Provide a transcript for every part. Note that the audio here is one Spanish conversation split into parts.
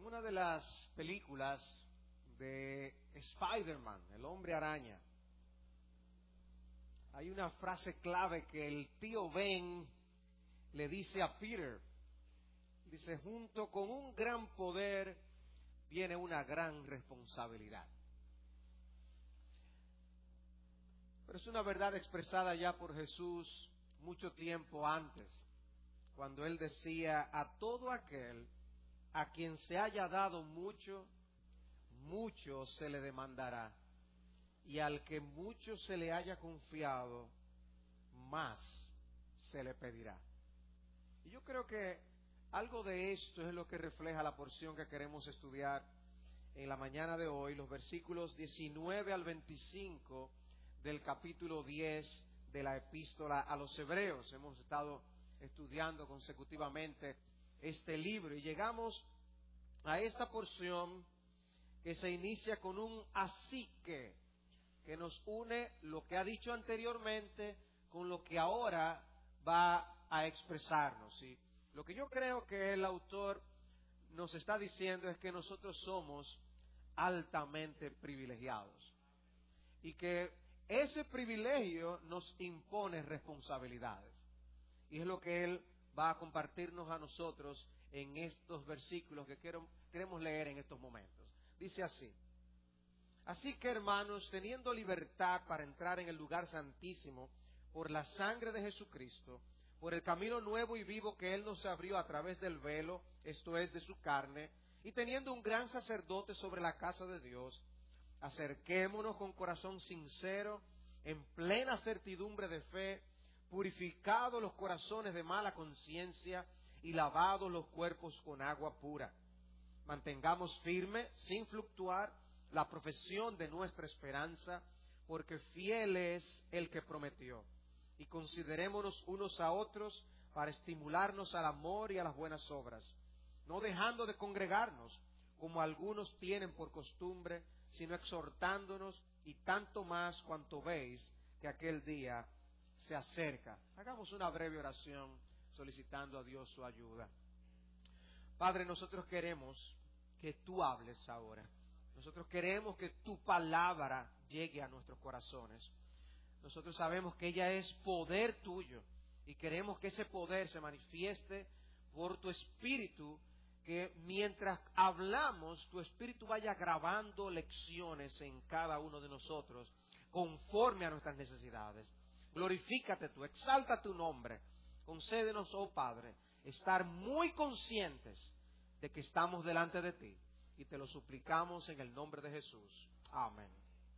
En una de las películas de Spider-Man, el Hombre Araña, hay una frase clave que el tío Ben le dice a Peter. Dice: junto con un gran poder viene una gran responsabilidad. Pero es una verdad expresada ya por Jesús mucho tiempo antes, cuando Él decía: a todo aquel a quien se haya dado mucho, mucho se le demandará, y al que mucho se le haya confiado, más se le pedirá. Y yo creo que algo de esto es lo que refleja la porción que queremos estudiar en la mañana de hoy, los versículos 19 al 25 del capítulo 10 de la epístola a los Hebreos. Hemos estado estudiando consecutivamente este libro y llegamos a esta porción que se inicia con un así que nos une lo que ha dicho anteriormente con lo que ahora va a expresarnos, ¿sí? Lo que yo creo que el autor nos está diciendo es que nosotros somos altamente privilegiados y que ese privilegio nos impone responsabilidades. Y es lo que él va a compartirnos a nosotros en estos versículos que queremos leer en estos momentos. Dice así: así que, hermanos, teniendo libertad para entrar en el lugar santísimo por la sangre de Jesucristo, por el camino nuevo y vivo que Él nos abrió a través del velo, esto es, de su carne, y teniendo un gran sacerdote sobre la casa de Dios, acerquémonos con corazón sincero, en plena certidumbre de fe, purificados los corazones de mala conciencia y lavados los cuerpos con agua pura. Mantengamos firme, sin fluctuar, la profesión de nuestra esperanza, porque fiel es el que prometió. Y considerémonos unos a otros para estimularnos al amor y a las buenas obras, no dejando de congregarnos, como algunos tienen por costumbre, sino exhortándonos, y tanto más cuanto veis que aquel día se acerca. Hagamos una breve oración solicitando a Dios su ayuda. Padre, nosotros queremos que tú hables ahora. Nosotros queremos que tu palabra llegue a nuestros corazones. Nosotros sabemos que ella es poder tuyo y queremos que ese poder se manifieste por tu Espíritu, que mientras hablamos, tu Espíritu vaya grabando lecciones en cada uno de nosotros conforme a nuestras necesidades. Glorifícate tú, exalta tu nombre. Concédenos, oh Padre, estar muy conscientes de que estamos delante de ti, y te lo suplicamos en el nombre de Jesús. Amén.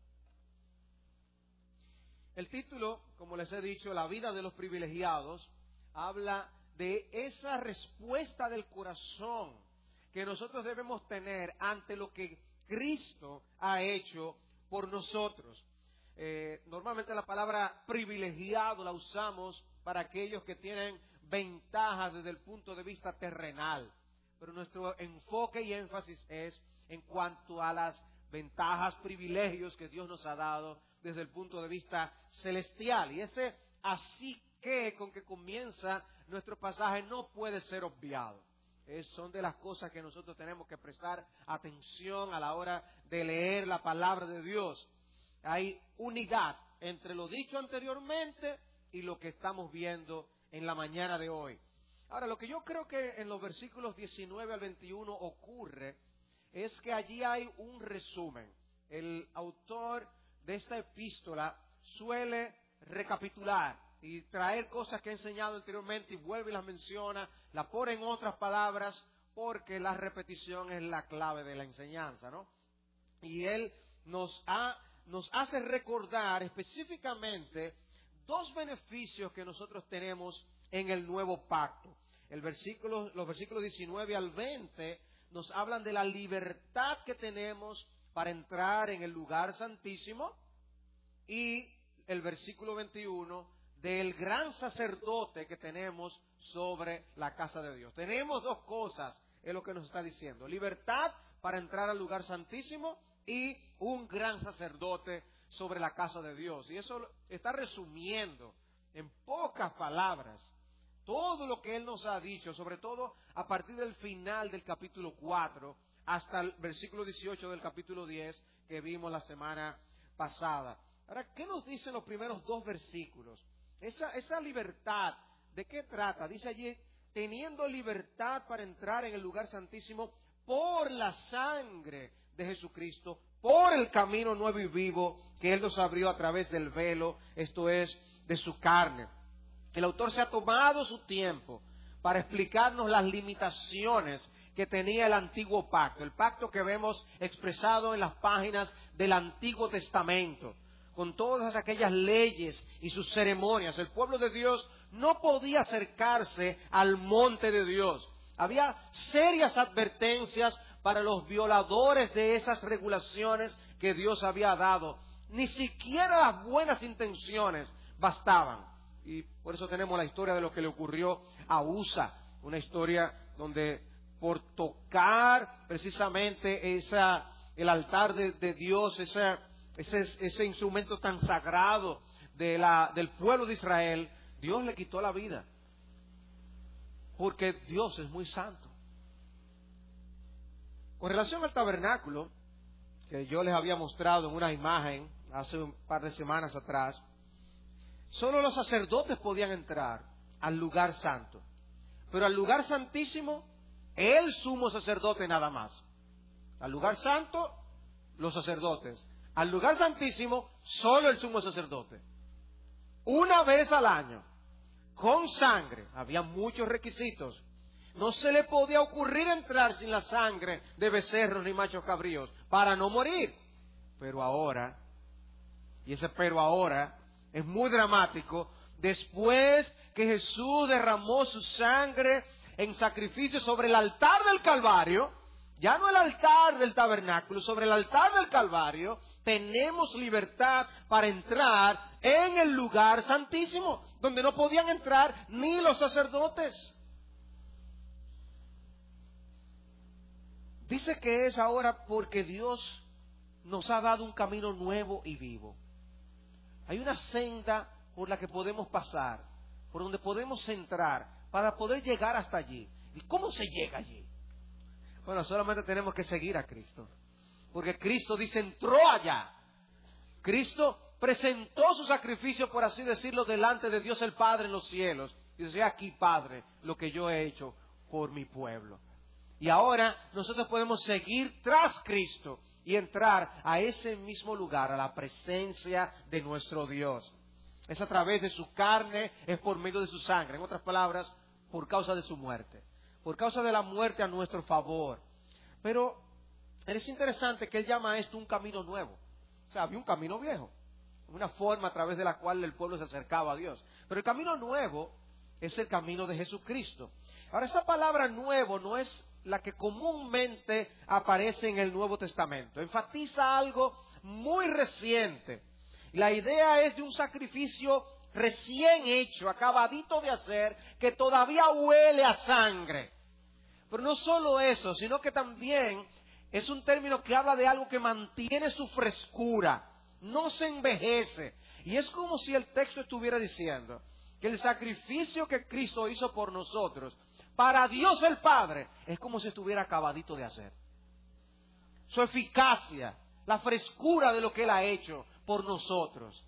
El título, como les he dicho, La vida de los privilegiados, habla de esa respuesta del corazón que nosotros debemos tener ante lo que Cristo ha hecho por nosotros. Normalmente la palabra privilegiado la usamos para aquellos que tienen ventajas desde el punto de vista terrenal, pero nuestro enfoque y énfasis es en cuanto a las ventajas, privilegios que Dios nos ha dado desde el punto de vista celestial. Y ese así que con que comienza nuestro pasaje no puede ser obviado. Son de las cosas que nosotros tenemos que prestar atención a la hora de leer la palabra de Dios. Hay unidad entre lo dicho anteriormente y lo que estamos viendo en la mañana de hoy. Ahora, lo que yo creo que en los versículos 19 al 21 ocurre es que allí hay un resumen. El autor de esta epístola suele recapitular y traer cosas que ha enseñado anteriormente y vuelve y las menciona, las pone en otras palabras, porque la repetición es la clave de la enseñanza, ¿no? Y él nos hace recordar específicamente dos beneficios que nosotros tenemos en el nuevo pacto. Los versículos 19 al 20 nos hablan de la libertad que tenemos para entrar en el lugar santísimo, y el versículo 21 del gran sacerdote que tenemos sobre la casa de Dios. Tenemos dos cosas, es lo que nos está diciendo: libertad para entrar al lugar santísimo y un gran sacerdote sobre la casa de Dios. Y eso está resumiendo en pocas palabras todo lo que Él nos ha dicho, sobre todo a partir del final del capítulo 4 hasta el versículo 18 del capítulo 10 que vimos la semana pasada. Ahora, ¿qué nos dicen los primeros dos versículos? Esa libertad, ¿de qué trata? Dice allí, teniendo libertad para entrar en el lugar santísimo por la sangre de Jesucristo, por el camino nuevo y vivo que Él nos abrió a través del velo, esto es, de su carne. El autor se ha tomado su tiempo para explicarnos las limitaciones que tenía el antiguo pacto, el pacto que vemos expresado en las páginas del Antiguo Testamento, con todas aquellas leyes y sus ceremonias. El pueblo de Dios no podía acercarse al monte de Dios. Había serias advertencias para los violadores de esas regulaciones que Dios había dado. Ni siquiera las buenas intenciones bastaban. Y por eso tenemos la historia de lo que le ocurrió a Usa, una historia donde por tocar precisamente el altar de Dios, ese instrumento tan sagrado del pueblo de Israel, Dios le quitó la vida, porque Dios es muy santo. Con relación al tabernáculo, que yo les había mostrado en una imagen hace un par de semanas atrás, solo los sacerdotes podían entrar al lugar santo, pero al lugar santísimo, el sumo sacerdote nada más. Al lugar santo, los sacerdotes. Al lugar santísimo, solo el sumo sacerdote. Una vez al año, con sangre, había muchos requisitos. No se le podía ocurrir entrar sin la sangre de becerros ni machos cabríos para no morir. Pero ahora, y ese pero ahora es muy dramático, después que Jesús derramó su sangre en sacrificio sobre el altar del Calvario, ya no el altar del tabernáculo, sobre el altar del Calvario, tenemos libertad para entrar en el lugar santísimo, donde no podían entrar ni los sacerdotes. Dice que es ahora porque Dios nos ha dado un camino nuevo y vivo. Hay una senda por la que podemos pasar, por donde podemos entrar, para poder llegar hasta allí. ¿Y cómo se llega allí? Bueno, solamente tenemos que seguir a Cristo. Porque Cristo dice, entró allá. Cristo presentó su sacrificio, por así decirlo, delante de Dios el Padre en los cielos. Y dice, aquí, Padre, lo que yo he hecho por mi pueblo. Y ahora nosotros podemos seguir tras Cristo y entrar a ese mismo lugar, a la presencia de nuestro Dios. Es a través de su carne, es por medio de su sangre. En otras palabras, por causa de su muerte. Por causa de la muerte a nuestro favor. Pero es interesante que Él llama a esto un camino nuevo. O sea, había un camino viejo. Una forma a través de la cual el pueblo se acercaba a Dios. Pero el camino nuevo es el camino de Jesucristo. Ahora, esa palabra nuevo no es la que comúnmente aparece en el Nuevo Testamento. Enfatiza algo muy reciente. La idea es de un sacrificio recién hecho, acabadito de hacer, que todavía huele a sangre. Pero no solo eso, sino que también es un término que habla de algo que mantiene su frescura, no se envejece. Y es como si el texto estuviera diciendo que el sacrificio que Cristo hizo por nosotros, para Dios el Padre, es como si estuviera acabadito de hacer. Su eficacia, la frescura de lo que Él ha hecho por nosotros.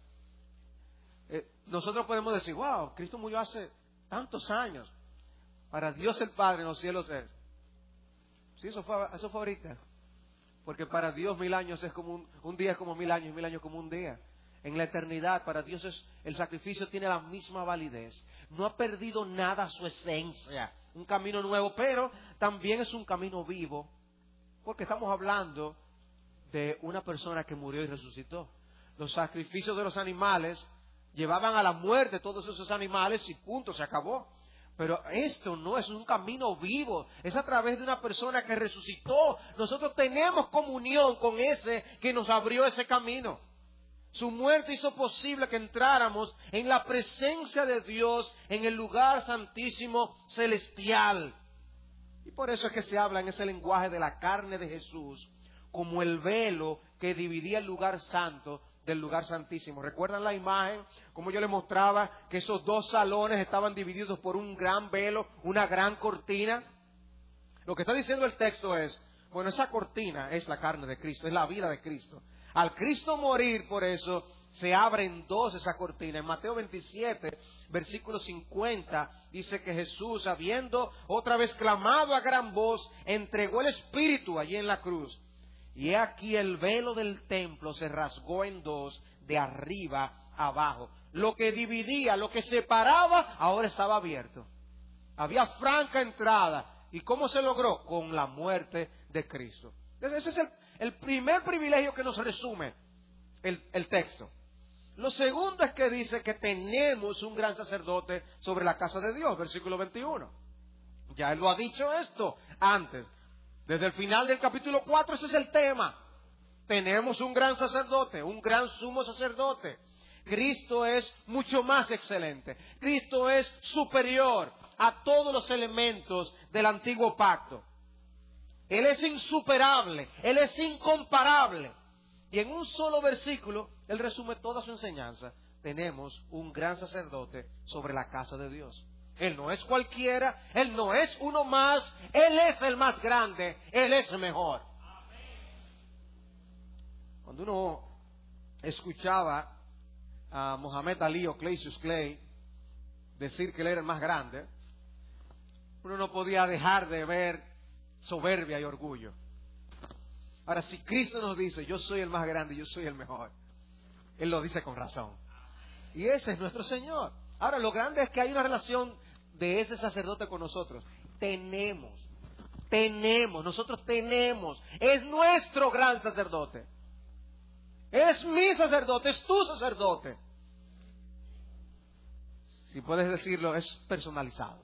Nosotros podemos decir, wow, Cristo murió hace tantos años. Para Dios el Padre en los cielos es. Sí, eso fue ahorita. Porque para Dios 1000 años es como un día es como 1000 años y 1000 años como un día. En la eternidad, para Dios el sacrificio tiene la misma validez. No ha perdido nada su esencia. Un camino nuevo, pero también es un camino vivo. Porque estamos hablando de una persona que murió y resucitó. Los sacrificios de los animales llevaban a la muerte todos esos animales y punto, se acabó. Pero esto no es un camino vivo, es a través de una persona que resucitó. Nosotros tenemos comunión con ese que nos abrió ese camino. Su muerte hizo posible que entráramos en la presencia de Dios en el lugar santísimo celestial. Y por eso es que se habla en ese lenguaje de la carne de Jesús como el velo que dividía el lugar santo del lugar santísimo. ¿Recuerdan la imagen? Como yo les mostraba que esos dos salones estaban divididos por un gran velo, una gran cortina. Lo que está diciendo el texto es, Bueno, esa cortina es la carne de Cristo, es la vida de Cristo. Al Cristo morir, por eso, se abre en dos esa cortina. En Mateo 27, versículo 50, dice que Jesús, habiendo otra vez clamado a gran voz, entregó el Espíritu allí en la cruz. Y he aquí el velo del templo se rasgó en dos, de arriba a abajo. Lo que dividía, lo que separaba, ahora estaba abierto. Había franca entrada. ¿Y cómo se logró? Con la muerte de Cristo. Entonces, ese es el primer privilegio que nos resume el texto. Lo segundo es que dice que tenemos un gran sacerdote sobre la casa de Dios, versículo 21. Ya él lo ha dicho esto antes. Desde el final del capítulo 4 ese es el tema. Tenemos un gran sacerdote, un gran sumo sacerdote. Cristo es mucho más excelente. Cristo es superior a todos los elementos del antiguo pacto. Él es insuperable, Él es incomparable. Y en un solo versículo, Él resume toda su enseñanza. Tenemos un gran sacerdote sobre la casa de Dios. Él no es cualquiera, Él no es uno más, Él es el más grande, Él es el mejor. Cuando uno escuchaba a Mohamed Ali o Cassius Clay decir que Él era el más grande, uno no podía dejar de ver soberbia y orgullo. Ahora, si Cristo nos dice, yo soy el más grande, yo soy el mejor, Él lo dice con razón. Y ese es nuestro Señor. Ahora, lo grande es que hay una relación de ese sacerdote con nosotros. Nosotros tenemos. Es nuestro gran sacerdote. Es mi sacerdote, es tu sacerdote. Si puedes decirlo, es personalizado.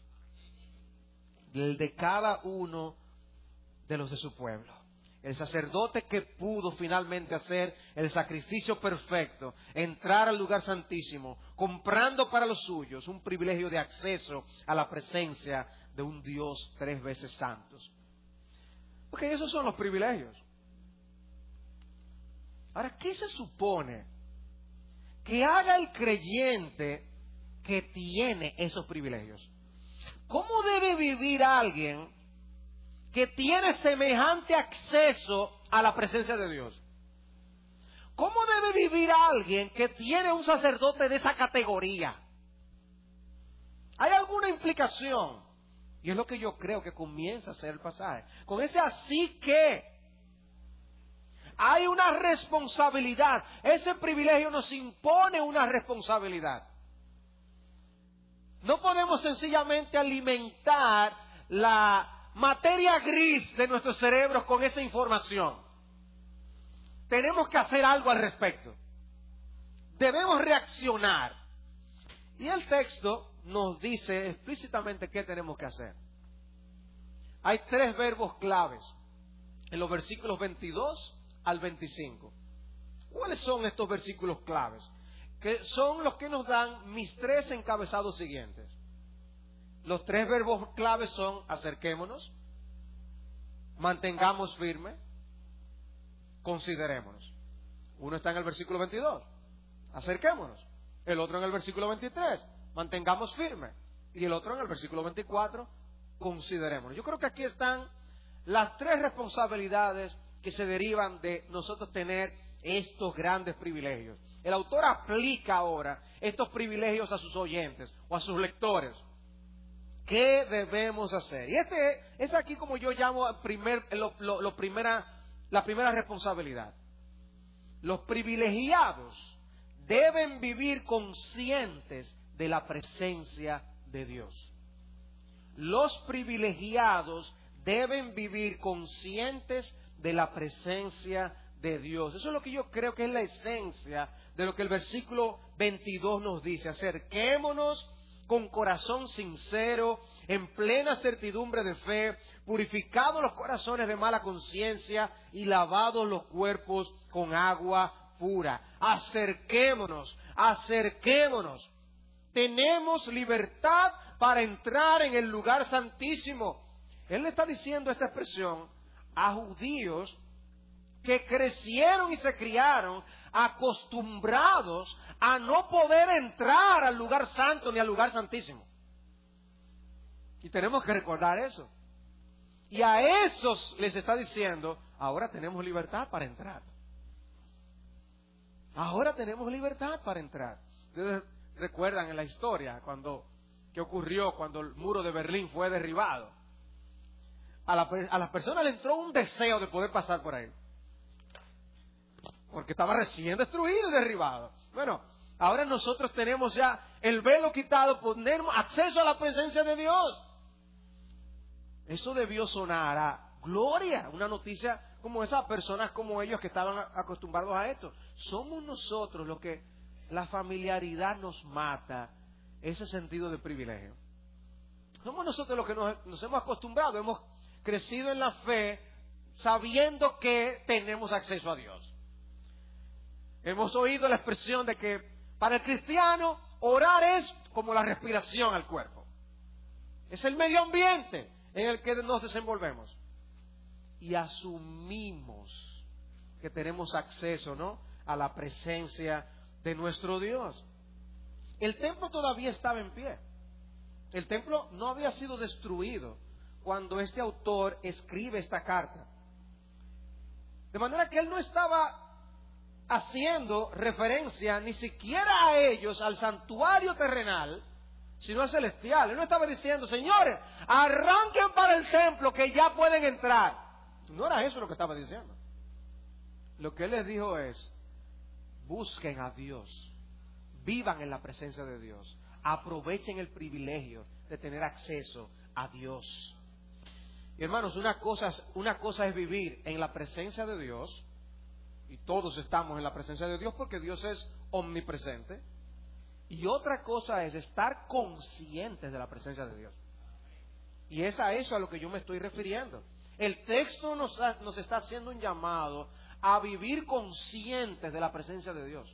El de cada uno de los de su pueblo. El sacerdote que pudo finalmente hacer el sacrificio perfecto, entrar al lugar santísimo, comprando para los suyos un privilegio de acceso a la presencia de un Dios 3 veces santos. Porque esos son los privilegios. Ahora, ¿qué se supone que haga el creyente que tiene esos privilegios? ¿Cómo debe vivir alguien que tiene semejante acceso a la presencia de Dios? ¿Cómo debe vivir alguien que tiene un sacerdote de esa categoría? ¿Hay alguna implicación? Y es lo que yo creo que comienza a ser el pasaje. Con ese así que hay una responsabilidad. Ese privilegio nos impone una responsabilidad. No podemos sencillamente alimentar la materia gris de nuestros cerebros con esa información. Tenemos que hacer algo al respecto. Debemos reaccionar. Y el texto nos dice explícitamente qué tenemos que hacer. Hay 3 verbos claves en los versículos 22 al 25. ¿Cuáles son estos versículos claves? Que son los que nos dan mis 3 encabezados siguientes. Los 3 verbos claves son acerquémonos, mantengamos firme, considerémonos. Uno está en el versículo 22, acerquémonos. El otro en el versículo 23, mantengamos firme. Y el otro en el versículo 24, considerémonos. Yo creo que aquí están las 3 responsabilidades que se derivan de nosotros tener estos grandes privilegios. El autor aplica ahora estos privilegios a sus oyentes o a sus lectores. ¿Qué debemos hacer? Y es aquí como yo llamo la primera responsabilidad. Los privilegiados deben vivir conscientes de la presencia de Dios. Los privilegiados deben vivir conscientes de la presencia de Dios. Eso es lo que yo creo que es la esencia de lo que el versículo 22 nos dice. Acerquémonos con corazón sincero, en plena certidumbre de fe, purificados los corazones de mala conciencia y lavados los cuerpos con agua pura. Acerquémonos. Tenemos libertad para entrar en el lugar santísimo. Él le está diciendo esta expresión a judíos que crecieron y se criaron acostumbrados a no poder entrar al lugar santo ni al lugar santísimo. Y tenemos que recordar eso. Y a esos les está diciendo, ahora tenemos libertad para entrar. Ahora tenemos libertad para entrar. Ustedes recuerdan en la historia qué ocurrió cuando el muro de Berlín fue derribado. A las personas le entró un deseo de poder pasar por ahí. Porque estaba recién destruido y derribado. Bueno, ahora nosotros tenemos ya el velo quitado, tenemos acceso a la presencia de Dios. Eso debió sonar a gloria, una noticia como esa, personas como ellos que estaban acostumbrados a esto. Somos nosotros los que la familiaridad nos mata, ese sentido de privilegio. Somos nosotros los que nos hemos acostumbrado, hemos crecido en la fe sabiendo que tenemos acceso a Dios. Hemos oído la expresión de que para el cristiano orar es como la respiración al cuerpo. Es el medio ambiente en el que nos desenvolvemos. Y asumimos que tenemos acceso, ¿no?, a la presencia de nuestro Dios. El templo todavía estaba en pie. El templo no había sido destruido cuando este autor escribe esta carta. De manera que él no estaba haciendo referencia ni siquiera a ellos, al santuario terrenal, sino al celestial. Él no estaba diciendo, señores, arranquen para el templo que ya pueden entrar. No era eso lo que estaba diciendo. Lo que él les dijo es, busquen a Dios, vivan en la presencia de Dios, aprovechen el privilegio de tener acceso a Dios. Y hermanos, una cosa es vivir en la presencia de Dios, y todos estamos en la presencia de Dios porque Dios es omnipresente. Y otra cosa es estar conscientes de la presencia de Dios. Y es a eso a lo que yo me estoy refiriendo. El texto nos está haciendo un llamado a vivir conscientes de la presencia de Dios.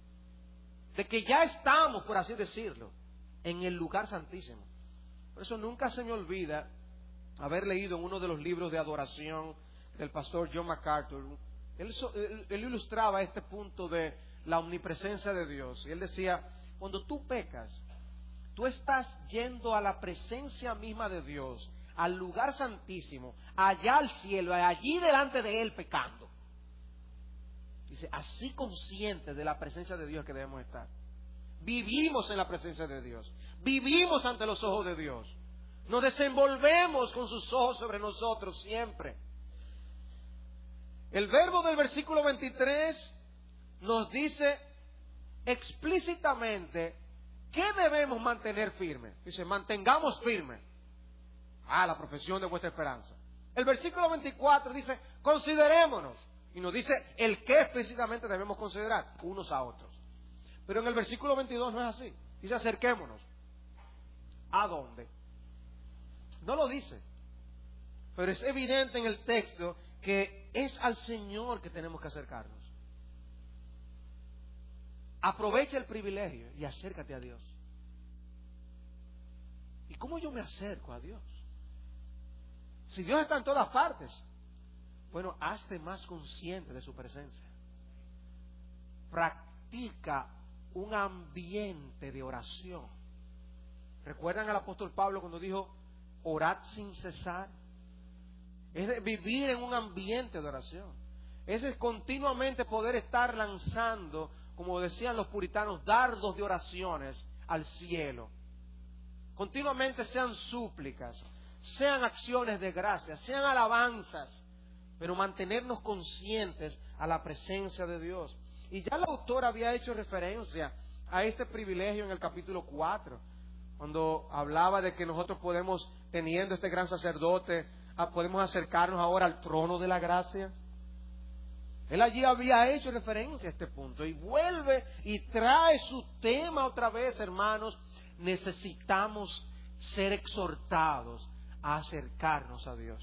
De que ya estamos, por así decirlo, en el lugar santísimo. Por eso nunca se me olvida haber leído en uno de los libros de adoración del pastor John MacArthur. Él ilustraba este punto de la omnipresencia de Dios. Y él decía, cuando tú pecas, tú estás yendo a la presencia misma de Dios, al lugar santísimo, allá al cielo, allí delante de Él pecando. Dice, así conscientes de la presencia de Dios que debemos estar. Vivimos en la presencia de Dios. Vivimos ante los ojos de Dios. Nos desenvolvemos con sus ojos sobre nosotros siempre. El verbo del versículo 23 nos dice explícitamente qué debemos mantener firme. Dice, mantengamos firme la profesión de vuestra esperanza. El versículo 24 dice, considerémonos. Y nos dice el qué explícitamente debemos considerar unos a otros. Pero en el versículo 22 no es así. Dice, acerquémonos. ¿A dónde? No lo dice. Pero es evidente en el texto que es al Señor que tenemos que acercarnos. Aprovecha el privilegio y acércate a Dios. ¿Y cómo yo me acerco a Dios? Si Dios está en todas partes, bueno, hazte más consciente de su presencia. Practica un ambiente de oración. ¿Recuerdan al apóstol Pablo cuando dijo, orad sin cesar? Es de vivir en un ambiente de oración. Es continuamente poder estar lanzando, como decían los puritanos, dardos de oraciones al cielo. Continuamente sean súplicas, sean acciones de gracia, sean alabanzas, pero mantenernos conscientes a la presencia de Dios. Y ya el autor había hecho referencia a este privilegio en el capítulo 4, cuando hablaba de que nosotros podemos, teniendo este gran sacerdote, podemos acercarnos ahora al trono de la gracia. Él allí había hecho referencia a este punto y vuelve y trae su tema otra vez, hermanos. Necesitamos ser exhortados a acercarnos a Dios.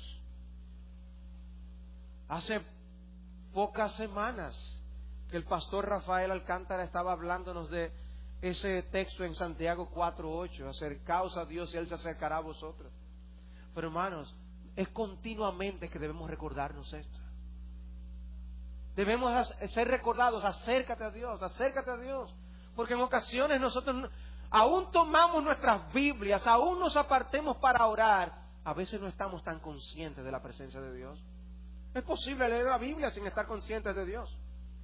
Hace pocas semanas que el pastor Rafael Alcántara estaba hablándonos de ese texto en Santiago 4:8, acercaos a Dios y Él se acercará a vosotros. Pero hermanos, es continuamente que debemos recordarnos esto. Debemos ser recordados, acércate a Dios, porque en ocasiones nosotros aún tomamos nuestras Biblias, aún nos apartemos para orar a veces no estamos tan conscientes de la presencia de Dios. Es posible leer la Biblia sin estar conscientes de Dios.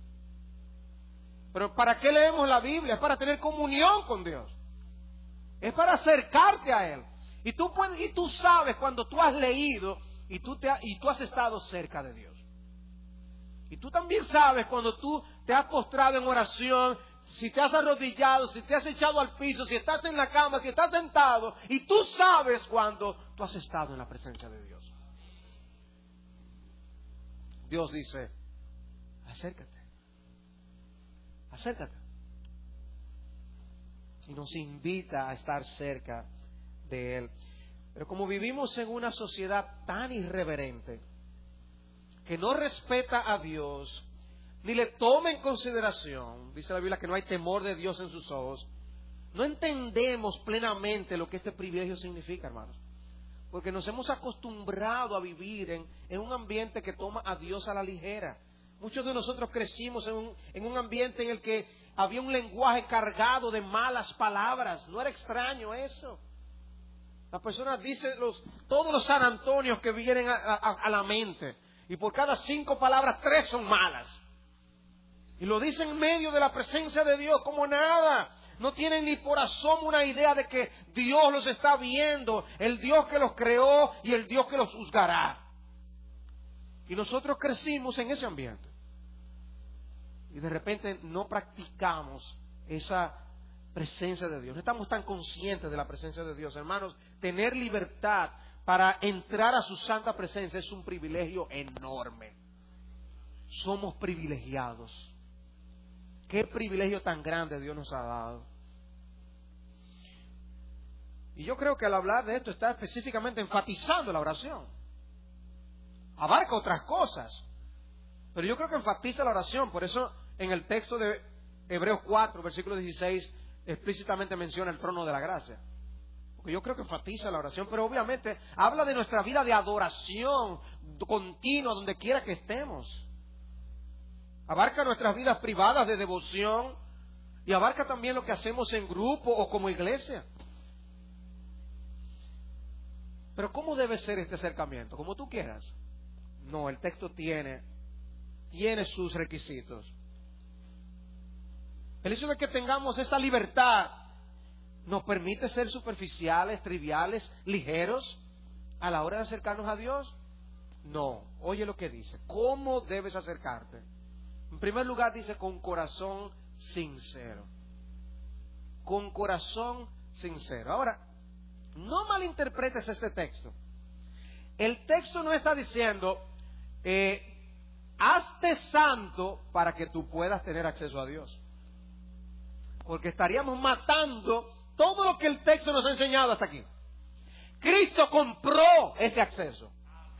Pero ¿para qué leemos la Biblia? Es para tener comunión con Dios. Es para acercarte a Él. Y tú sabes cuando tú has leído y tú has estado cerca de Dios. Y tú también sabes cuando tú te has postrado en oración, si te has arrodillado, si te has echado al piso, si estás en la cama, si estás sentado. Y tú sabes cuando tú has estado en la presencia de Dios. Dios dice, acércate. Acércate. Y nos invita a estar cerca de Él. Pero como vivimos en una sociedad tan irreverente, que no respeta a Dios, ni le toma en consideración, dice la Biblia que no hay temor de Dios en sus ojos, no entendemos plenamente lo que este privilegio significa, hermanos. Porque nos hemos acostumbrado a vivir en un ambiente que toma a Dios a la ligera. Muchos de nosotros crecimos en un ambiente en el que había un lenguaje cargado de malas palabras. No era extraño eso. Las personas dicen todos los San Antonios que vienen a la mente. Y por cada 5 palabras, 3 son malas. Y lo dicen en medio de la presencia de Dios como nada. No tienen ni por asomo una idea de que Dios los está viendo. El Dios que los creó y el Dios que los juzgará. Y nosotros crecimos en ese ambiente. Y de repente no practicamos esa presencia de Dios. No estamos tan conscientes de la presencia de Dios. Hermanos, tener libertad para entrar a su santa presencia es un privilegio enorme. Somos privilegiados. Qué privilegio tan grande Dios nos ha dado. Y yo creo que al hablar de esto está específicamente enfatizando la oración. Abarca otras cosas, pero yo creo que enfatiza la oración. Por eso en el texto de Hebreos 4, versículo 16, explícitamente menciona el trono de la gracia. Porque yo creo que enfatiza la oración, pero obviamente habla de nuestra vida de adoración continua donde quiera que estemos. Abarca nuestras vidas privadas de devoción y abarca también lo que hacemos en grupo o como iglesia. Pero ¿cómo debe ser este acercamiento? Como tú quieras. No, el texto tiene sus requisitos. El hecho de que tengamos esta libertad nos permite ser superficiales, triviales, ligeros a la hora de acercarnos a Dios. No, oye lo que dice. ¿Cómo debes acercarte? En primer lugar dice con corazón sincero. Con corazón sincero. Ahora, no malinterpretes este texto. El texto no está diciendo hazte santo para que tú puedas tener acceso a Dios. Porque estaríamos matando todo lo que el texto nos ha enseñado hasta aquí. Cristo compró ese acceso.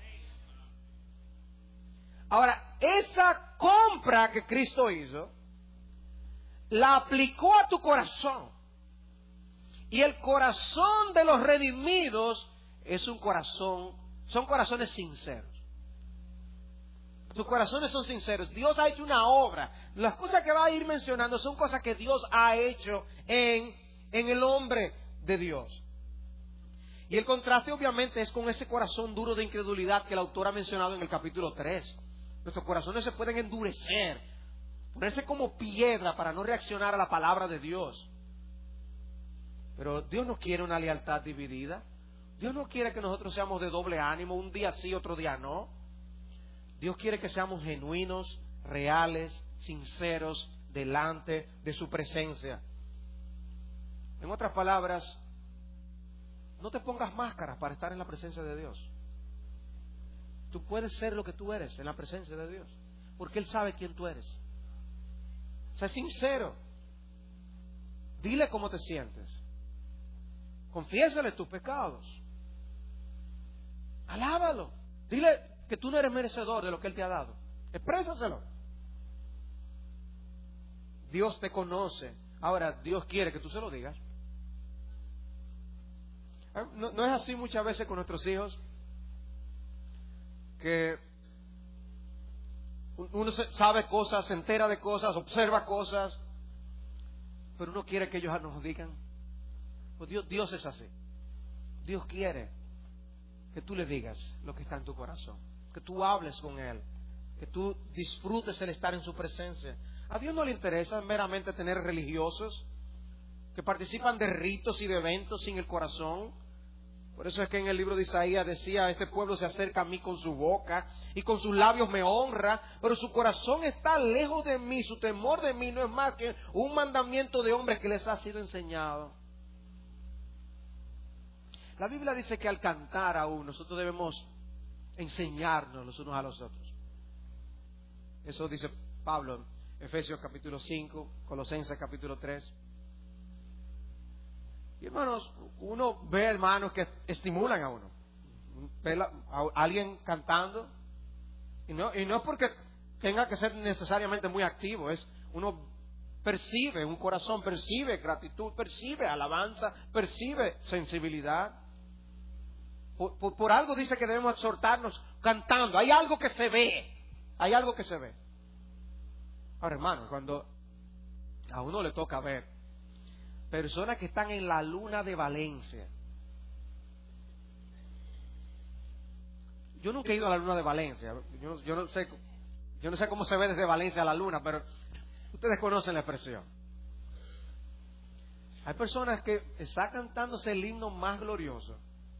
Ahora, esa compra que Cristo hizo, la aplicó a tu corazón. Y el corazón de los redimidos es un corazón, son corazones sinceros. Sus corazones son sinceros. Dios ha hecho una obra. Las cosas que va a ir mencionando son cosas que Dios ha hecho en el hombre de Dios. Y el contraste obviamente es con ese corazón duro de incredulidad que el autor ha mencionado en el capítulo 3. Nuestros corazones se pueden endurecer, ponerse como piedra para no reaccionar a la palabra de Dios. Pero Dios no quiere una lealtad dividida. Dios no quiere que nosotros seamos de doble ánimo, un día sí, otro día no. Dios quiere que seamos genuinos, reales, sinceros, delante de su presencia. En otras palabras, no te pongas máscaras para estar en la presencia de Dios. Tú puedes ser lo que tú eres en la presencia de Dios, porque Él sabe quién tú eres. Sé sincero. Dile cómo te sientes. Confiésale tus pecados. Alábalo. Dile que tú no eres merecedor de lo que Él te ha dado. Exprésaselo. Dios te conoce. Ahora, Dios quiere que tú se lo digas. ¿No es así muchas veces con nuestros hijos? Que uno sabe cosas, se entera de cosas, observa cosas, pero uno quiere que ellos nos digan. Pues Dios es así. Dios quiere que tú le digas lo que está en tu corazón, que tú hables con Él, que tú disfrutes el estar en su presencia. A Dios no le interesa meramente tener religiosos que participan de ritos y de eventos sin el corazón. Por eso es que en el libro de Isaías decía: este pueblo se acerca a mí con su boca y con sus labios me honra, pero su corazón está lejos de mí, su temor de mí no es más que un mandamiento de hombres que les ha sido enseñado. La Biblia dice que al cantar aún nosotros debemos enseñarnos los unos a los otros. Eso dice Pablo en Efesios capítulo 5, Colosenses capítulo 3. Y hermanos, uno ve hermanos que estimulan a uno. Ve a alguien cantando. Y no es porque tenga que ser necesariamente muy activo. Uno percibe, un corazón percibe gratitud, percibe alabanza, percibe sensibilidad. Por algo dice que debemos exhortarnos cantando. Hay algo que se ve. Hay algo que se ve. Ahora, hermanos, cuando a uno le toca ver personas que están en la luna de Valencia. Yo nunca he ido a la luna de Valencia. Yo no sé cómo se ve desde Valencia a la luna, pero ustedes conocen la expresión. Hay personas que están cantándose el himno más glorioso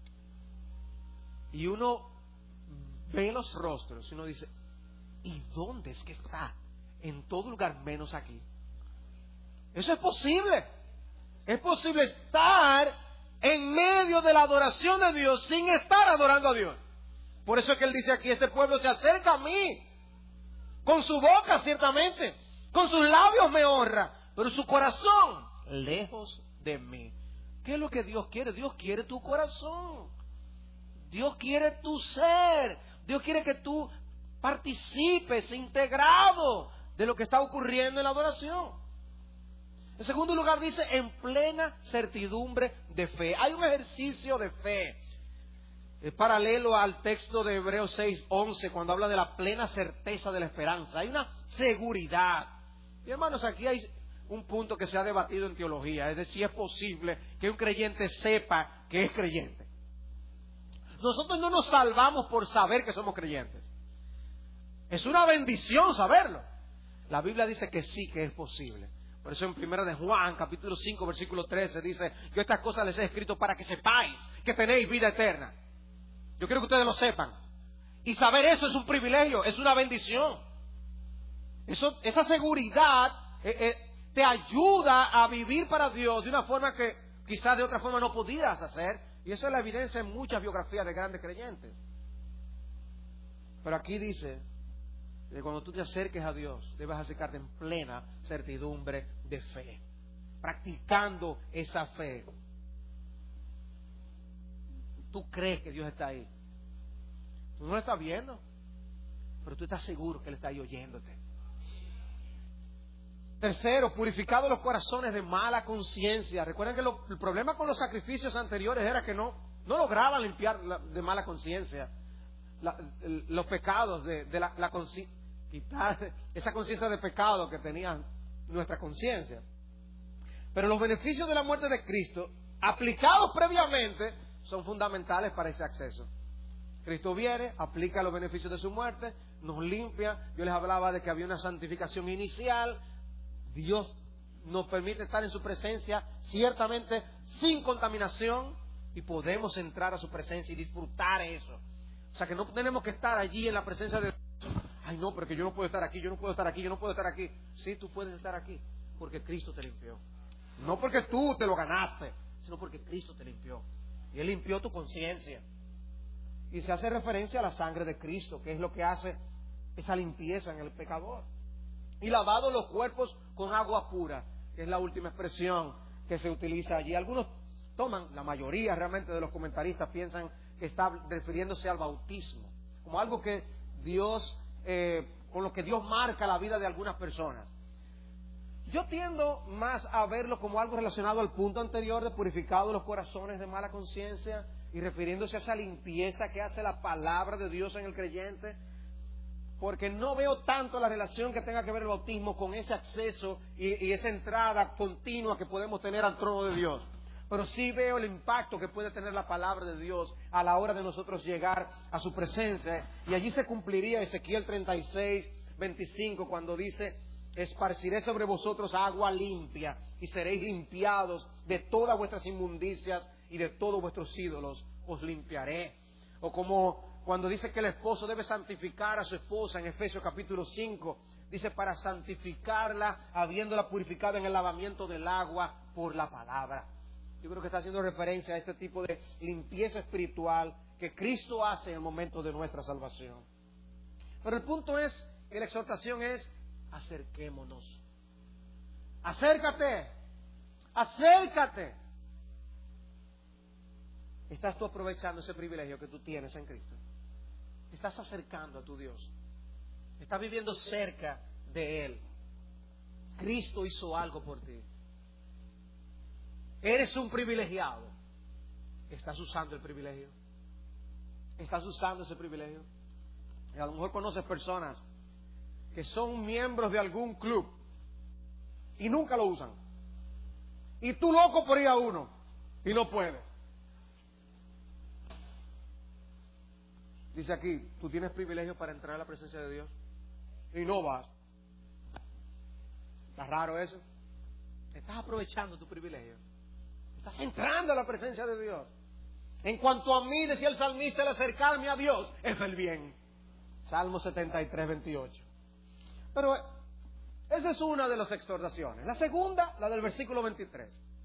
y uno ve los rostros y uno dice: ¿y dónde es que está? En todo lugar menos aquí. Eso es posible. Es posible estar en medio de la adoración de Dios sin estar adorando a Dios. Por eso es que Él dice aquí: este pueblo se acerca a mí. Con su boca ciertamente, con sus labios me honra, pero su corazón lejos de mí. ¿Qué es lo que Dios quiere? Dios quiere tu corazón. Dios quiere tu ser. Dios quiere que tú participes integrado de lo que está ocurriendo en la adoración. En segundo lugar dice: en plena certidumbre de fe. Hay un ejercicio de fe paralelo al texto de Hebreos 6:11, cuando habla de la plena certeza de la esperanza. Hay una seguridad. Y hermanos, aquí hay un punto que se ha debatido en teología, es decir, si es posible que un creyente sepa que es creyente. Nosotros no nos salvamos por saber que somos creyentes. Es una bendición saberlo. La Biblia dice que sí, que es posible. Por eso en 1 de Juan, capítulo 5, versículo 13, dice: yo estas cosas les he escrito para que sepáis que tenéis vida eterna. Yo quiero que ustedes lo sepan. Y saber eso es un privilegio, es una bendición. Esa seguridad te ayuda a vivir para Dios de una forma que quizás de otra forma no pudieras hacer. Y eso es la evidencia en muchas biografías de grandes creyentes. Pero aquí dice que cuando tú te acerques a Dios, debes acercarte en plena certidumbre de fe, practicando esa fe. Tú crees que Dios está ahí. Tú no lo estás viendo, pero tú estás seguro que Él está ahí oyéndote. Tercero, purificado los corazones de mala conciencia. Recuerden que el problema con los sacrificios anteriores era que no lograban limpiar de mala conciencia los pecados de la conciencia, quitar esa conciencia de pecado que tenía nuestra conciencia. Pero los beneficios de la muerte de Cristo, aplicados previamente, son fundamentales para ese acceso. Cristo viene, aplica los beneficios de su muerte, nos limpia. Yo les hablaba de que había una santificación inicial. Dios nos permite estar en su presencia ciertamente sin contaminación y podemos entrar a su presencia y disfrutar eso. O sea que no tenemos que estar allí en la presencia de Dios. Ay no, porque yo no puedo estar aquí, yo no puedo estar aquí, yo no puedo estar aquí. Sí, tú puedes estar aquí porque Cristo te limpió. No porque tú te lo ganaste, sino porque Cristo te limpió. Y Él limpió tu conciencia. Y se hace referencia a la sangre de Cristo, que es lo que hace esa limpieza en el pecador. Y lavado los cuerpos con agua pura, que es la última expresión que se utiliza allí. Algunos toman, la mayoría realmente de los comentaristas piensan que está refiriéndose al bautismo, como algo que Dios, con lo que Dios marca la vida de algunas personas. Yo tiendo más a verlo como algo relacionado al punto anterior de purificado los corazones de mala conciencia y refiriéndose a esa limpieza que hace la palabra de Dios en el creyente, porque no veo tanto la relación que tenga que ver el bautismo con ese acceso y esa entrada continua que podemos tener al trono de Dios. pero sí veo el impacto que puede tener la palabra de Dios a la hora de nosotros llegar a su presencia. Y allí se cumpliría Ezequiel 36:25, cuando dice: esparciré sobre vosotros agua limpia y seréis limpiados de todas vuestras inmundicias y de todos vuestros ídolos os limpiaré. O como cuando dice que el esposo debe santificar a su esposa en Efesios capítulo 5, dice: para santificarla habiéndola purificado en el lavamiento del agua por la palabra. Yo creo que está haciendo referencia a este tipo de limpieza espiritual que Cristo hace en el momento de nuestra salvación. Pero el punto es que la exhortación es: acerquémonos. Acércate, acércate. ¿Estás tú aprovechando ese privilegio que tú tienes en Cristo? ¿Te estás acercando a tu Dios? ¿Estás viviendo cerca de Él? Cristo hizo algo por ti. Eres un privilegiado. ¿Estás usando el privilegio? ¿Estás usando ese privilegio? Y a lo mejor conoces personas que son miembros de algún club y nunca lo usan. Y tú loco por ir a uno y no puedes. Dice aquí: tú tienes privilegio para entrar a la presencia de Dios y no vas. ¿Está raro eso? ¿Estás aprovechando tu privilegio? ¿Estás entrando a la presencia de Dios? En cuanto a mí, decía el salmista, el acercarme a Dios es el bien. Salmo 73:28. Pero esa es una de las exhortaciones. La segunda, la del versículo 23.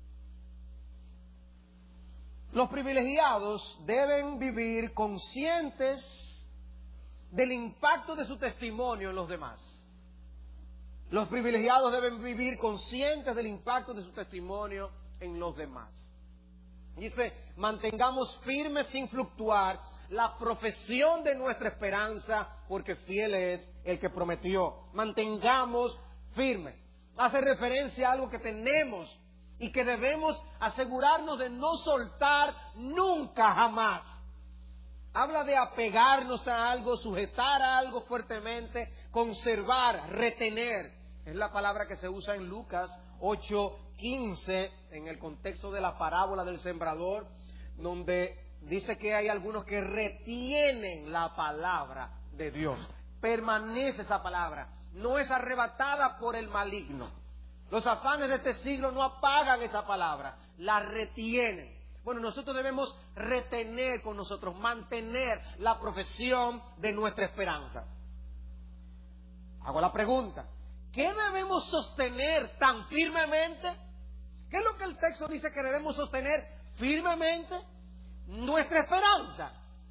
Los privilegiados deben vivir conscientes del impacto de su testimonio en los demás. Los privilegiados deben vivir conscientes del impacto de su testimonio en los demás. Dice: mantengamos firme sin fluctuar la profesión de nuestra esperanza, porque fiel es el que prometió. Mantengamos firme. Hace referencia a algo que tenemos y que debemos asegurarnos de no soltar nunca, jamás. Habla de apegarnos a algo, sujetar a algo fuertemente, conservar, retener. Es la palabra que se usa en Lucas 8:15, en el contexto de la parábola del sembrador, donde dice que hay algunos que retienen la palabra de Dios. Permanece esa palabra, no es arrebatada por el maligno. Los afanes de este siglo no apagan esa palabra, la retienen. Bueno, nosotros debemos retener con nosotros, mantener la profesión de nuestra esperanza. Hago la pregunta: ¿qué debemos sostener tan firmemente? ¿Qué es lo que el texto dice que debemos sostener firmemente? ¿Nuestra esperanza?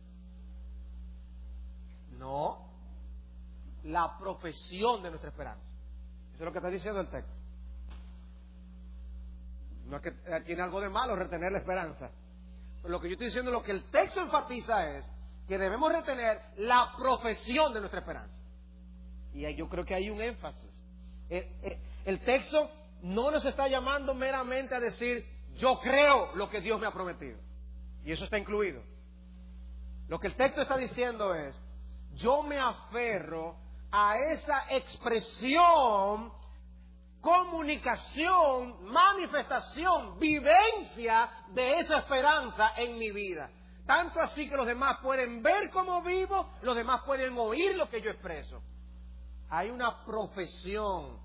No, la profesión de nuestra esperanza. Eso es lo que está diciendo el texto. No es que tiene algo de malo retener la esperanza. Pero lo que yo estoy diciendo, lo que el texto enfatiza es que debemos retener la profesión de nuestra esperanza. Y yo creo que hay un énfasis. El texto no nos está llamando meramente a decir: yo creo lo que Dios me ha prometido. Y eso está incluido. Lo que el texto está diciendo es: yo me aferro a esa expresión, comunicación, manifestación, vivencia de esa esperanza en mi vida. Tanto así que los demás pueden ver cómo vivo, los demás pueden oír lo que yo expreso. Hay una profesión,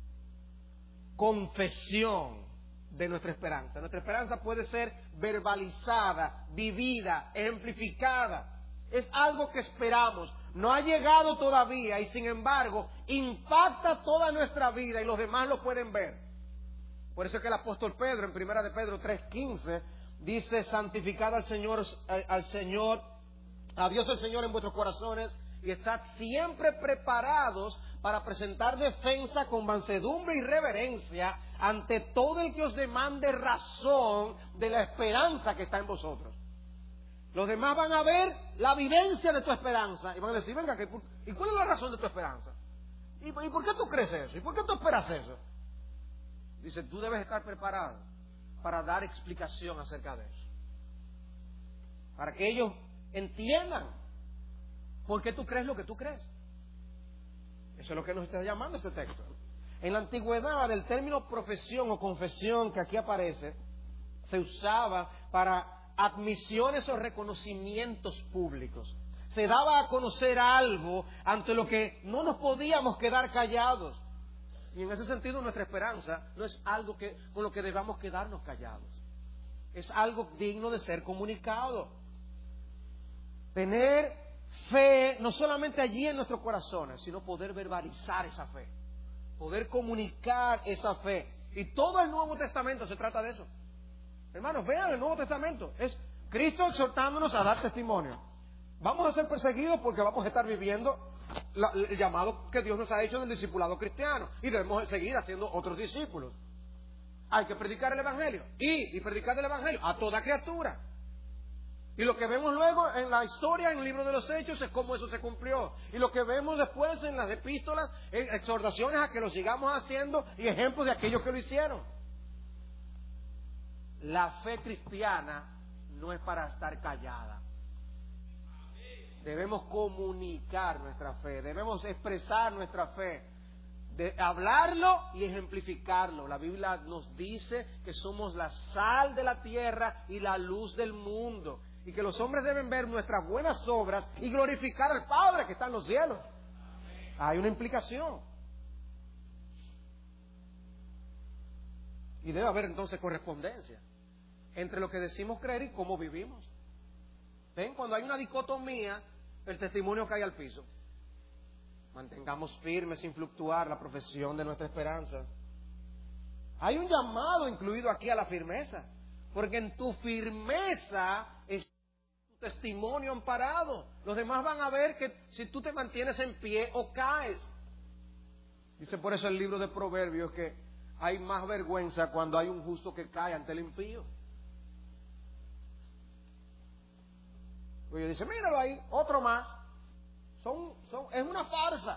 confesión de nuestra esperanza. Nuestra esperanza puede ser verbalizada, vivida, ejemplificada. Es algo que esperamos. No ha llegado todavía y sin embargo impacta toda nuestra vida y los demás lo pueden ver. Por eso es que el apóstol Pedro, en 1 de Pedro 3:15, dice: santificad al Señor, a Dios el Señor en vuestros corazones, y estad siempre preparados para presentar defensa con mansedumbre y reverencia ante todo el que os demande razón de la esperanza que está en vosotros. Los demás van a ver la vivencia de tu esperanza y van a decir: venga, ¿y cuál es la razón de tu esperanza? ¿Y por qué tú crees eso? ¿Y por qué tú esperas eso? Dice: tú debes estar preparado para dar explicación acerca de eso, para que ellos entiendan por qué tú crees lo que tú crees. Eso es lo que nos está llamando este texto. En la antigüedad, el término profesión o confesión que aquí aparece se usaba para admisiones o reconocimientos públicos. Se daba a conocer algo ante lo que no nos podíamos quedar callados. Y en ese sentido nuestra esperanza no es algo con lo que debamos quedarnos callados. Es algo digno de ser comunicado. Tener fe no solamente allí en nuestros corazones, sino poder verbalizar esa fe. Poder comunicar esa fe. Y todo el Nuevo Testamento se trata de eso. Hermanos, vean el Nuevo Testamento. Es Cristo exhortándonos a dar testimonio. Vamos a ser perseguidos porque vamos a estar viviendo el llamado que Dios nos ha hecho del discipulado cristiano. Y debemos seguir haciendo otros discípulos. Hay que predicar el Evangelio. Y predicar el Evangelio a toda criatura. Y lo que vemos luego en la historia, en el libro de los Hechos, es cómo eso se cumplió. Y lo que vemos después en las epístolas, en exhortaciones a que lo sigamos haciendo y ejemplos de aquellos que lo hicieron. La fe cristiana no es para estar callada. Debemos comunicar nuestra fe, debemos expresar nuestra fe, de hablarlo y ejemplificarlo. La Biblia nos dice que somos la sal de la tierra y la luz del mundo, y que los hombres deben ver nuestras buenas obras y glorificar al Padre que está en los cielos. Hay una implicación. Y debe haber entonces correspondencia entre lo que decimos creer y cómo vivimos. ¿Ven? Cuando hay una dicotomía, el testimonio cae al piso. Mantengamos firmes sin fluctuar la profesión de nuestra esperanza. Hay un llamado incluido aquí a la firmeza, porque en tu firmeza está tu testimonio amparado. Los demás van a ver que si tú te mantienes en pie o caes. Dice por eso el libro de Proverbios que hay más vergüenza cuando hay un justo que cae ante el impío. Y dice, míralo ahí, otro más. Es una farsa.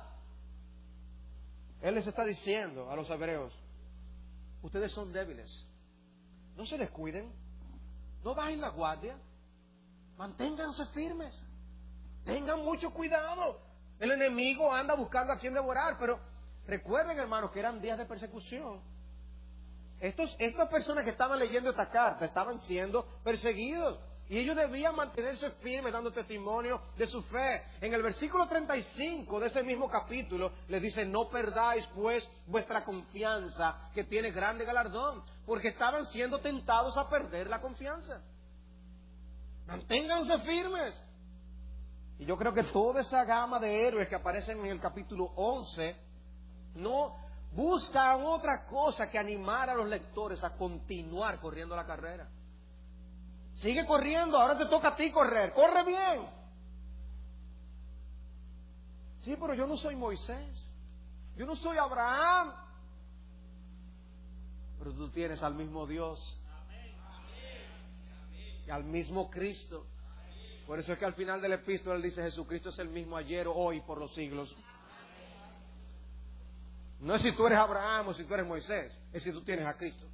Él les está diciendo a los hebreos, ustedes son débiles. No se descuiden. No bajen la guardia. Manténganse firmes. Tengan mucho cuidado. El enemigo anda buscando a quien devorar. Pero recuerden, hermanos, que eran días de persecución. Estas personas que estaban leyendo esta carta estaban siendo perseguidos. Y ellos debían mantenerse firmes dando testimonio de su fe. En el versículo 35 de ese mismo capítulo les dice, no perdáis pues vuestra confianza que tiene grande galardón, porque estaban siendo tentados a perder la confianza. Manténganse firmes. Y yo creo que toda esa gama de héroes que aparecen en el capítulo 11 no buscan otra cosa que animar a los lectores a continuar corriendo la carrera. Sigue corriendo, ahora te toca a ti correr. ¡Corre bien! Sí, pero yo no soy Moisés. Yo no soy Abraham. Pero tú tienes al mismo Dios. Y al mismo Cristo. Por eso es que al final del epístola él dice, Jesucristo es el mismo ayer, hoy, por los siglos. No es si tú eres Abraham o si tú eres Moisés. Es si tú tienes a Cristo.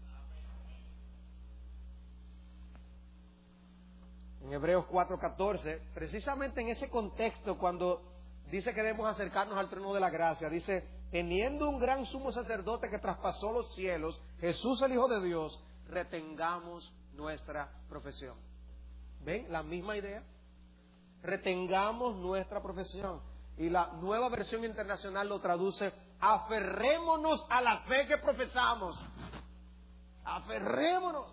En Hebreos 4:14, precisamente en ese contexto, cuando dice que debemos acercarnos al trono de la gracia, dice, teniendo un gran sumo sacerdote que traspasó los cielos, Jesús el Hijo de Dios, retengamos nuestra profesión. ¿Ven? La misma idea. Retengamos nuestra profesión. Y la Nueva Versión Internacional lo traduce, aferrémonos a la fe que profesamos. Aferrémonos.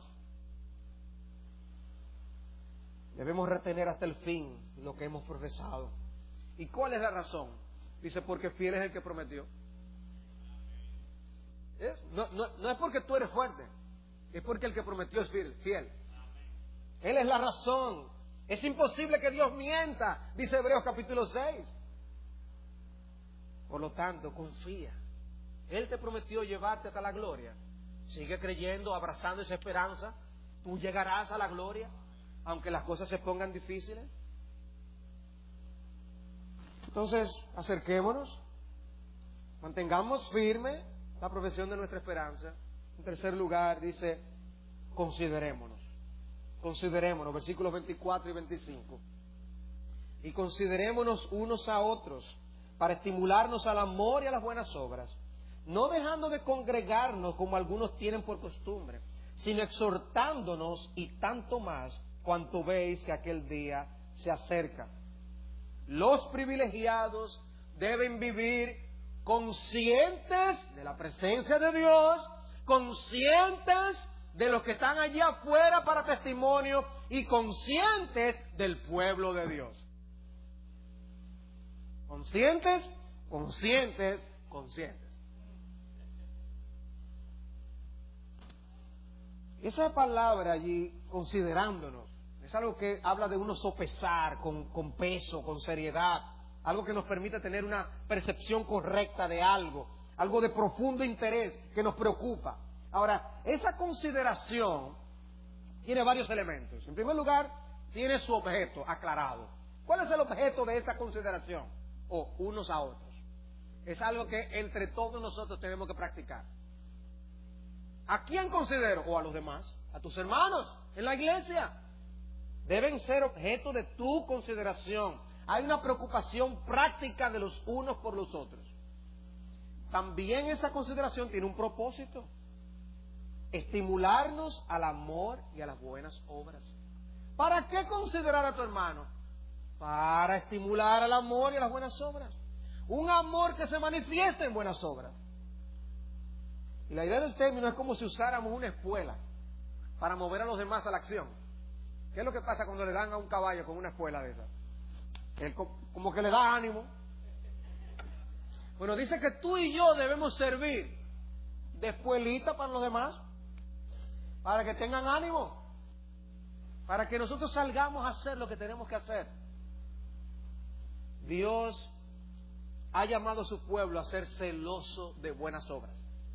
Debemos retener hasta el fin lo que hemos profesado. ¿Y cuál es la razón? Dice, porque fiel es el que prometió. No es porque tú eres fuerte, es porque el que prometió es fiel. Él es la razón. Es imposible que Dios mienta, dice Hebreos capítulo 6. Por lo tanto, confía. Él te prometió llevarte hasta la gloria. Sigue creyendo, abrazando esa esperanza. Tú llegarás a la gloria, aunque las cosas se pongan difíciles. Entonces, acerquémonos, mantengamos firme la profesión de nuestra esperanza. En tercer lugar, dice, considerémonos. Considerémonos, versículos 24 y 25. Y considerémonos unos a otros para estimularnos al amor y a las buenas obras, no dejando de congregarnos como algunos tienen por costumbre, sino exhortándonos, y tanto más cuanto veis que aquel día se acerca. Los privilegiados deben vivir conscientes de la presencia de Dios, conscientes de los que están allí afuera para testimonio y conscientes del pueblo de Dios. Conscientes, conscientes, conscientes. Esa palabra allí, considerándonos, es algo que habla de uno sopesar con peso, con seriedad, algo que nos permite tener una percepción correcta de algo de profundo interés que nos preocupa. Ahora, esa consideración tiene varios elementos. En primer lugar, tiene su objeto aclarado. ¿Cuál es el objeto de esa consideración? O unos a otros. Es algo que entre todos nosotros tenemos que practicar. ¿A quién considero? O a los demás, a tus hermanos en la iglesia. Deben ser objeto de tu consideración. Hay una preocupación práctica de los unos por los otros. También esa consideración tiene un propósito: estimularnos al amor y a las buenas obras. ¿Para qué considerar a tu hermano? Para estimular al amor y a las buenas obras. Un amor que se manifiesta en buenas obras. Y la idea del término es como si usáramos una espuela para mover a los demás a la acción. ¿Qué es lo que pasa cuando le dan a un caballo con una espuela de esas? Él como que le da ánimo. Bueno, dice que tú y yo debemos servir de espuelita para los demás, para que tengan ánimo, para que nosotros salgamos a hacer lo que tenemos que hacer. Dios ha llamado a su pueblo a ser celoso de buenas obras.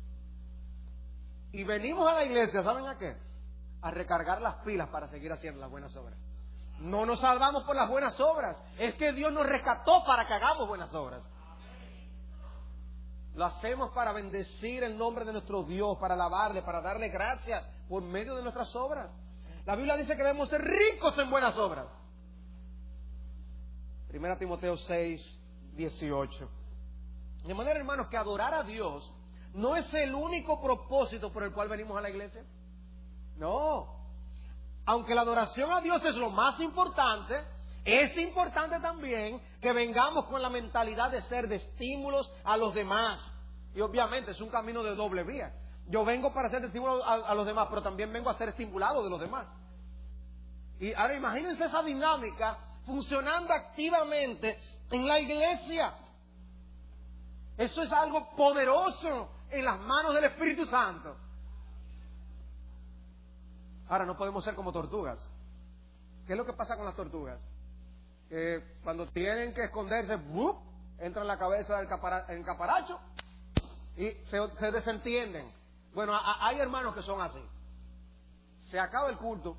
Y venimos a la iglesia, ¿saben a qué? A recargar las pilas para seguir haciendo las buenas obras. No nos salvamos por las buenas obras, es que Dios nos rescató para que hagamos buenas obras. Lo hacemos para bendecir el nombre de nuestro Dios, para alabarle, para darle gracias por medio de nuestras obras. La Biblia dice que debemos ser ricos en buenas obras. 1 Timoteo 6, 18. De manera, hermanos, que adorar a Dios no es el único propósito por el cual venimos a la iglesia. No. Aunque la adoración a Dios es lo más importante, es importante también que vengamos con la mentalidad de ser de estímulos a los demás. Y obviamente es un camino de doble vía. Yo vengo para ser de estímulo a los demás, pero también vengo a ser estimulado de los demás. Y ahora imagínense esa dinámica funcionando activamente en la iglesia. Eso es algo poderoso en las manos del Espíritu Santo. Ahora, no podemos ser como tortugas. ¿Qué es lo que pasa con las tortugas? Que cuando tienen que esconderse, ¡bup!, entra en la cabeza del encaparacho y se desentienden. Bueno, hay hermanos que son así. Se acaba el culto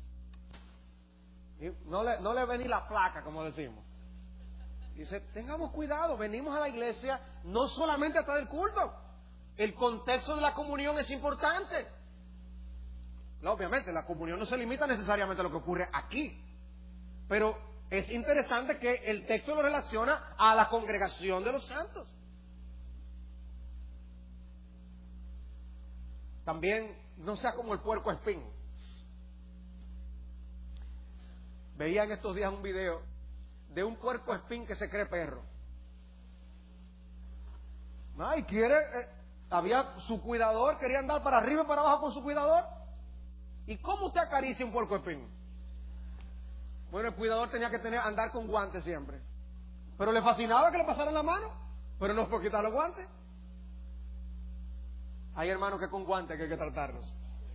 y no le ven ni la placa, como decimos. Dice, tengamos cuidado, venimos a la iglesia no solamente hasta el culto. El contexto de la comunión es importante. No, obviamente, la comunión no se limita necesariamente a lo que ocurre aquí. Pero es interesante que el texto lo relaciona a la congregación de los santos. También no sea como el puerco espín. Veía en estos días un video de un puerco espín que se cree perro. Ay, había su cuidador, quería andar para arriba y para abajo con su cuidador. ¿Y cómo usted acaricia un puerco espín? Bueno, el cuidador tenía que andar con guantes siempre. Pero le fascinaba que le pasaran la mano, pero no es por quitar los guantes. Hay hermanos que con guantes que hay que tratarlos.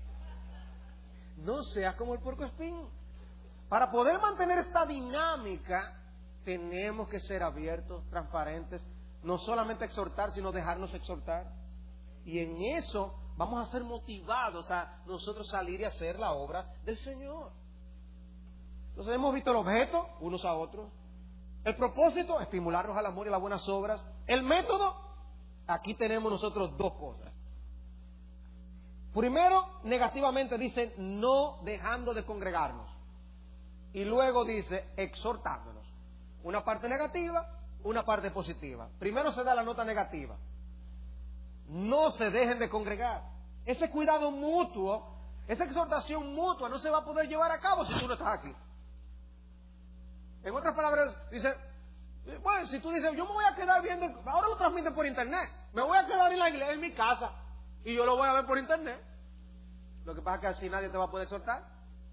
No seas como el puerco espín. Para poder mantener esta dinámica, tenemos que ser abiertos, transparentes, no solamente exhortar, sino dejarnos exhortar. Y en eso vamos a ser motivados a nosotros salir y hacer la obra del Señor. Entonces hemos visto el objeto, unos a otros. El propósito, estimularnos al amor y a las buenas obras. El método, aquí tenemos nosotros dos cosas. Primero, negativamente dice, no dejando de congregarnos. Y luego dice, exhortándonos. Una parte negativa, una parte positiva. Primero se da la nota negativa. No se dejen de congregar. Ese cuidado mutuo Esa exhortación mutua no se va a poder llevar a cabo si tú no estás aquí. En otras palabras, dice, bueno, si tú dices, yo me voy a quedar viendo, ahora lo transmiten por internet, me voy a quedar en la iglesia, en mi casa, y yo lo voy a ver por internet. Lo que pasa es que así nadie te va a poder exhortar.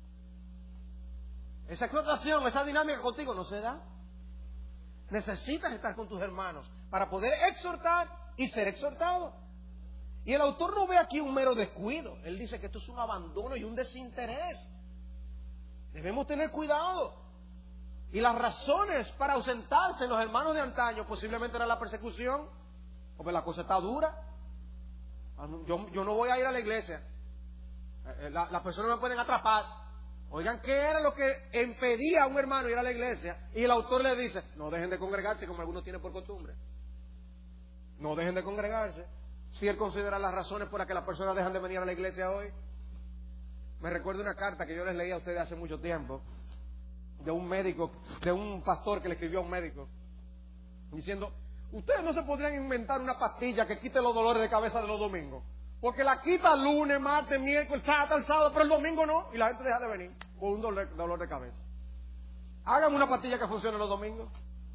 Esa exhortación, esa dinámica contigo no se da. Necesitas estar con tus hermanos para poder exhortar y ser exhortado. Y el autor no ve aquí un mero descuido. Él dice que esto es un abandono y un desinterés. Debemos tener cuidado. Y las razones para ausentarse en los hermanos de antaño posiblemente era la persecución, porque la cosa está dura. Yo no voy a ir a la iglesia. Las personas me pueden atrapar. Oigan, ¿qué era lo que impedía a un hermano ir a la iglesia? Y el autor le dice, no dejen de congregarse como algunos tienen por costumbre. No dejen de congregarse. Si él considera las razones por las que las personas dejan de venir a la iglesia hoy. Me recuerdo una carta que yo les leí a ustedes hace mucho tiempo, de un médico, de un pastor que le escribió a un médico, diciendo, ustedes no se podrían inventar una pastilla que quite los dolores de cabeza de los domingos. Porque la quita lunes, martes, miércoles, hasta el sábado, pero el domingo no, y la gente deja de venir con un dolor de cabeza. Háganme una pastilla que funcione los domingos.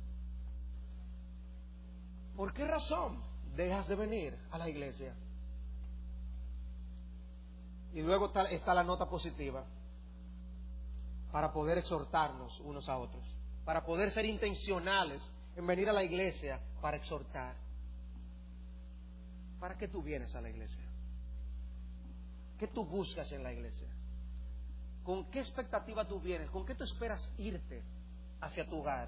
¿Por qué razón dejas de venir a la iglesia? Y luego está la nota positiva, para poder exhortarnos unos a otros, para poder ser intencionales en venir a la iglesia para exhortar. ¿Para qué tú vienes a la iglesia? ¿Qué tú buscas en la iglesia? ¿Con qué expectativa tú vienes? ¿Con qué tú esperas irte hacia tu hogar?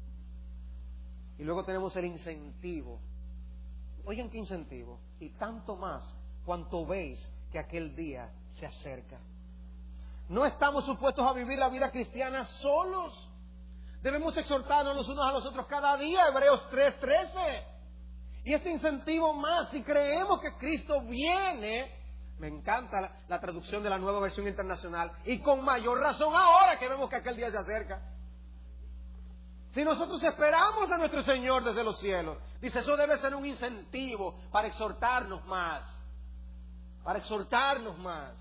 Y luego tenemos el incentivo. Oigan qué incentivo. Y tanto más cuanto veis que aquel día se acerca. No estamos supuestos a vivir la vida cristiana solos. Debemos exhortarnos los unos a los otros cada día. Hebreos 3:13. Y este incentivo más, si creemos que Cristo viene. Me encanta la traducción de la Nueva Versión Internacional. Y con mayor razón ahora que vemos que aquel día se acerca. Si nosotros esperamos a nuestro Señor desde los cielos, dice, eso debe ser un incentivo para exhortarnos más. Para exhortarnos más.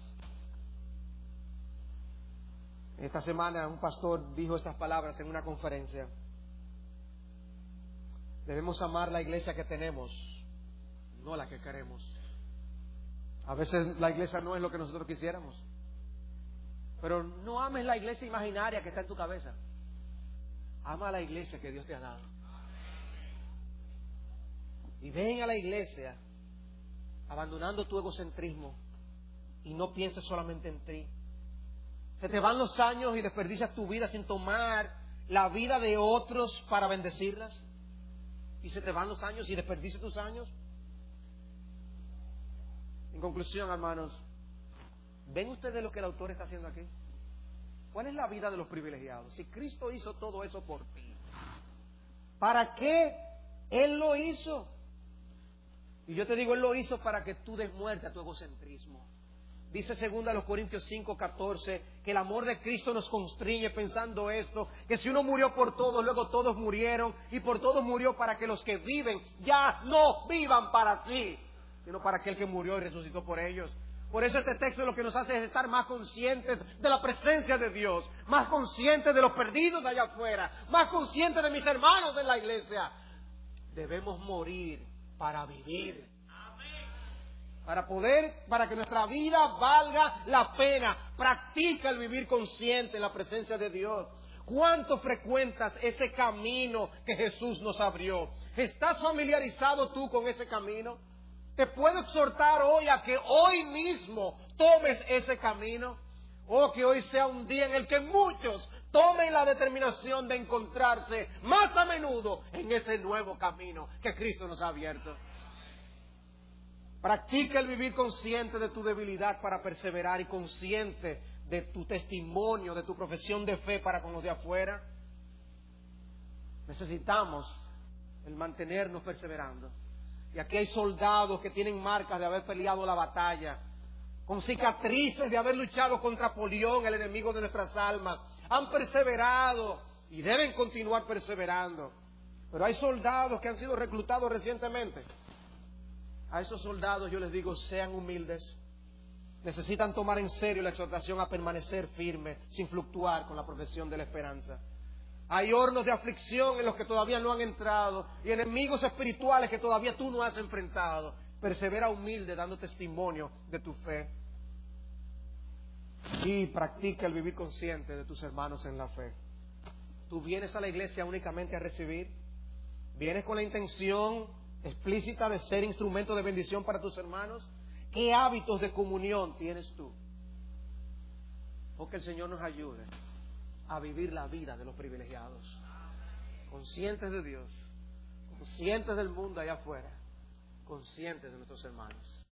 Esta semana un pastor dijo estas palabras en una conferencia. Debemos amar la iglesia que tenemos, no la que queremos. A veces la iglesia no es lo que nosotros quisiéramos. Pero no ames la iglesia imaginaria que está en tu cabeza. Ama a la iglesia que Dios te ha dado. Y ven a la iglesia abandonando tu egocentrismo y no pienses solamente en ti. Se te van los años y desperdicias tu vida sin tomar la vida de otros para bendecirlas. Y se te van los años y desperdicias tus años. En conclusión, hermanos, ¿ven ustedes lo que el autor está haciendo aquí? ¿Cuál es la vida de los privilegiados? Si Cristo hizo todo eso por ti, ¿para qué Él lo hizo? Y yo te digo, Él lo hizo para que tú des muerte a tu egocentrismo. Dice 2 Corintios 5:14 que el amor de Cristo nos constriñe pensando esto, que si uno murió por todos, luego todos murieron, y por todos murió para que los que viven ya no vivan para sí, sino para aquel que murió y resucitó por ellos. Por eso este texto lo que nos hace es estar más conscientes de la presencia de Dios, más conscientes de los perdidos de allá afuera, más conscientes de mis hermanos en la iglesia. Debemos morir para vivir. Para que nuestra vida valga la pena. Practica el vivir consciente en la presencia de Dios. ¿Cuánto frecuentas ese camino que Jesús nos abrió? ¿Estás familiarizado tú con ese camino? Te puedo exhortar hoy a que hoy mismo tomes ese camino. O que hoy sea un día en el que muchos tomen la determinación de encontrarse más a menudo en ese nuevo camino que Cristo nos ha abierto. Practica el vivir consciente de tu debilidad para perseverar y consciente de tu testimonio, de tu profesión de fe para con los de afuera. Necesitamos el mantenernos perseverando. Y aquí hay soldados que tienen marcas de haber peleado la batalla, con cicatrices de haber luchado contra Apolión, el enemigo de nuestras almas. Han perseverado y deben continuar perseverando. Pero hay soldados que han sido reclutados recientemente. A esos soldados yo les digo, sean humildes, necesitan tomar en serio la exhortación a permanecer firme, sin fluctuar con la profesión de la esperanza. Hay hornos de aflicción en los que todavía no han entrado y enemigos espirituales que todavía tú no has enfrentado. Persevera humilde dando testimonio de tu fe y practica el vivir consciente de tus hermanos en la fe. Tú vienes a la iglesia únicamente a recibir, vienes con la intención explícita de ser instrumento de bendición para tus hermanos. ¿Qué hábitos de comunión tienes tú? Porque el Señor nos ayude a vivir la vida de los privilegiados, conscientes de Dios, conscientes del mundo allá afuera, conscientes de nuestros hermanos.